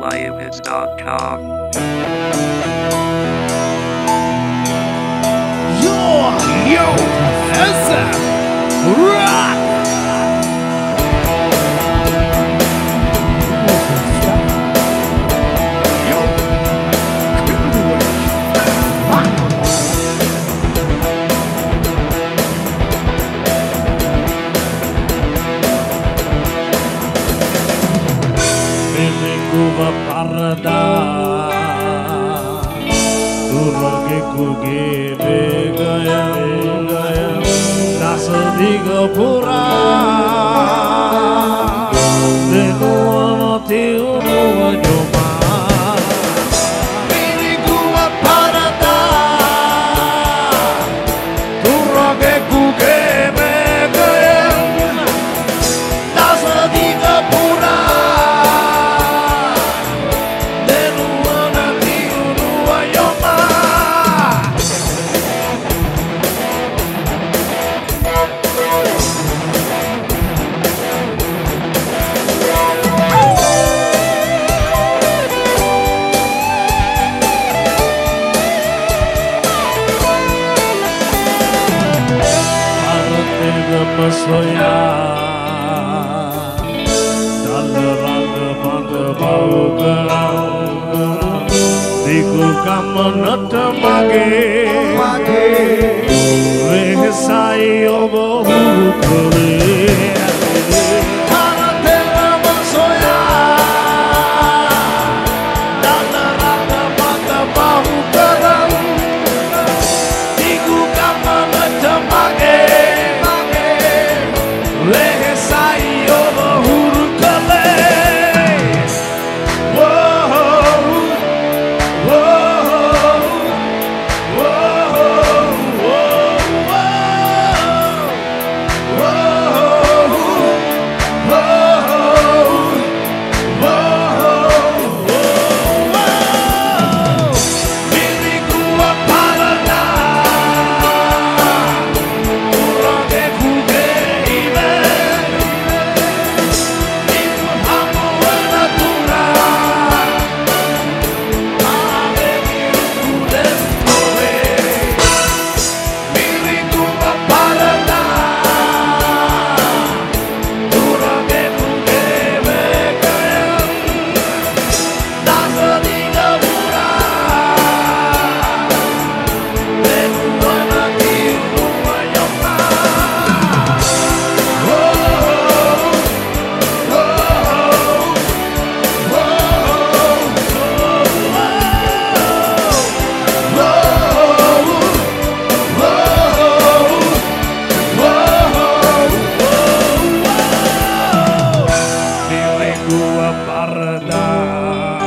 DJLions.com. Yo, SM Rock. Guma parda turage kuge begaya nasadiga pura denu amati unuwajoma ini guma parda turage kuge begaya nasadiga pura Masoya dalerang bangga bau kerang diku kamu temage rehsai obo kore masoya dalerang bangga bau kerang diku kamu temage Parda